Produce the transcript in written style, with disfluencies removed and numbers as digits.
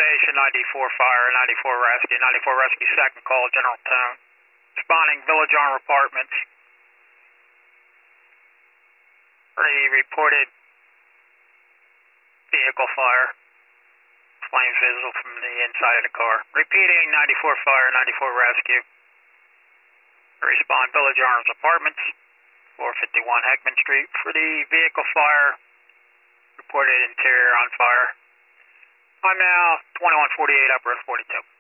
station, 94 fire, 94 rescue, 94 rescue second call, general tone. Responding Village Arm Apartments. For the reported vehicle fire. Flames visible from the inside of the car. Repeating 94 fire, 94 rescue. Respond Village Arms Apartments, 451 Heckman Street. For the vehicle fire, reported interior on fire. I'm now 2148 up Road 42.